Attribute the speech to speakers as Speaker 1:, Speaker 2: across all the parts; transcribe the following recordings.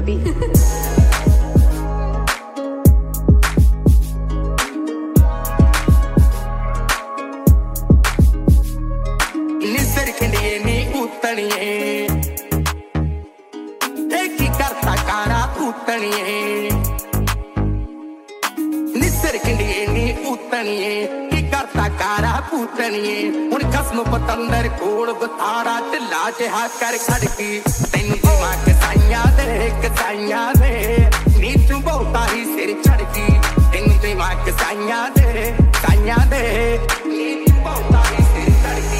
Speaker 1: baby.
Speaker 2: निसर खंडिए नी उतनिए एक ही करता कारा उतनिए निसर खंडिए नी उतनिए की करता कारा उतनिए हुण खसम पतंदर कोल बतारा ढिला जिहा कर खड़की तैनू दिमाग साइयां दे नी तू बहुता ही सिर चढ़की तैनू दिमाग साइयां दे नी तू बहुता ही सिर चढ़की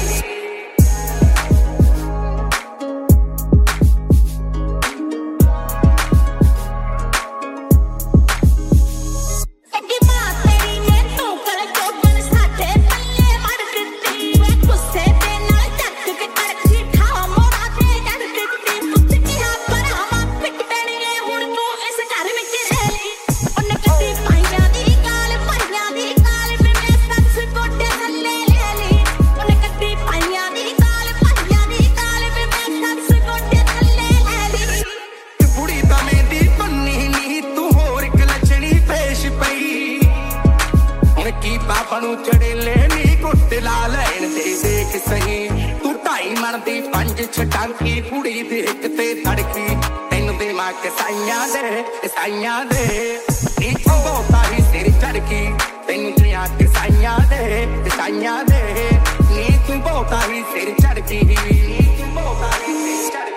Speaker 2: ਨੂੰ ਚੜੇਲੇ ਨੀ ਕੁੱਟ ਲਾ ਲੈਣ ਦੇ ਦੇਖ ਸਹੀ ਤੂੰ ਢਾਈ ਮਣ ਦੀ ਪੰਜ ਛਟਾਂਕੀ ਕੁੜੀ ਦੇਖ ਤੇ ਧੜਕੀ ਤੈਨੂੰ ਦਿਮਾਗ ਸਾਈਆਂ ਦੇ ਨੀ ਤੂੰ ਬਹੁਤਾ ਹੀ ਸਿਰ ਚੜਕੀ ਤੈਨੂੰ ਦਿਮਾਗ ਸਾਈਆਂ ਦੇ ਨੀ ਤੂੰ ਬਹੁਤਾ ਹੀ ਸਿਰ ਚੜਕੀ ਨੀ ਤੂੰ ਬਹੁਤਾ ਹੀ ਸਿਰ ਚੜਕੀ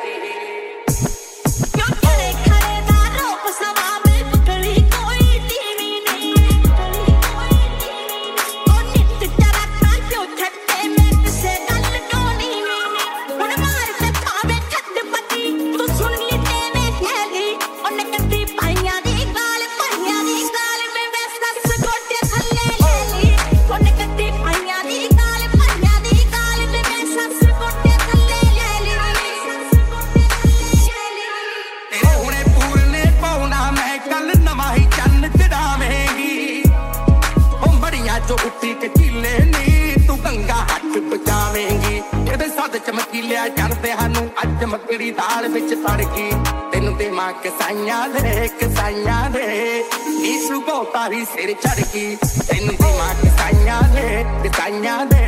Speaker 2: जो उठी के चीले नी तू गंगा हथ बचावेंगी ਇਹਦੇ ਸੱਦ ਚਮਕੀਲਿਆ ਚੜਦੇ ਸਾਨੂੰ ਅੱਜ ਮੱਕੜੀ ਦਾਲ ਵਿੱਚ ਤੜਕੀ ਤੈਨੂੰ ਦਿਮਾਗ ਸਾਈਆਂ ਦੇ ਨੀ ਤੂੰ ਬਹੁਤਾ ਹੀ ਸਿਰ ਚੜਕੀ ਤੈਨੂੰ ਦਿਮਾਗ ਸਾਈਆਂ ਦੇ